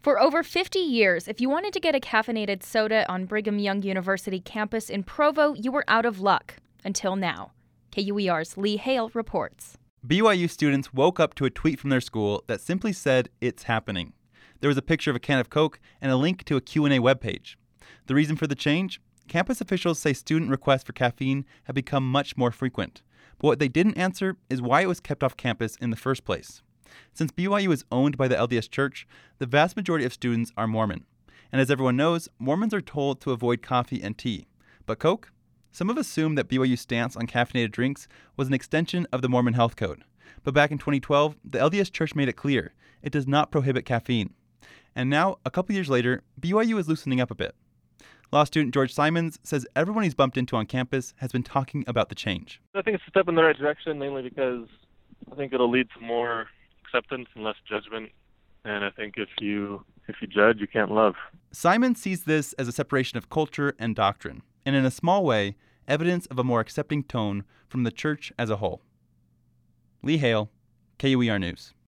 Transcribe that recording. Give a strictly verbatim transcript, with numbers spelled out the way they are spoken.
For over fifty years, if you wanted to get a caffeinated soda on Brigham Young University campus in Provo, you were out of luck. Until now. K U E R's Lee Hale reports. B Y U students woke up to a tweet from their school that simply said, "It's happening." There was a picture of a can of Coke and a link to a Q and A webpage. The reason for the change? Campus officials say student requests for caffeine have become much more frequent. But what they didn't answer is why it was kept off campus in the first place. Since B Y U is owned by the L D S Church, the vast majority of students are Mormon. And as everyone knows, Mormons are told to avoid coffee and tea. But Coke? Some have assumed that B Y U's stance on caffeinated drinks was an extension of the Mormon Health Code. But back in twenty twelve, the L D S Church made it clear it does not prohibit caffeine. And now, a couple years later, B Y U is loosening up a bit. Law student George Simons says everyone he's bumped into on campus has been talking about the change. I think it's a step in the right direction, mainly because I think it'll lead to more acceptance and less judgment. And I think if you if you judge, you can't love. Simons sees this as a separation of culture and doctrine, and in a small way, evidence of a more accepting tone from the church as a whole. Lee Hale, K U E R News.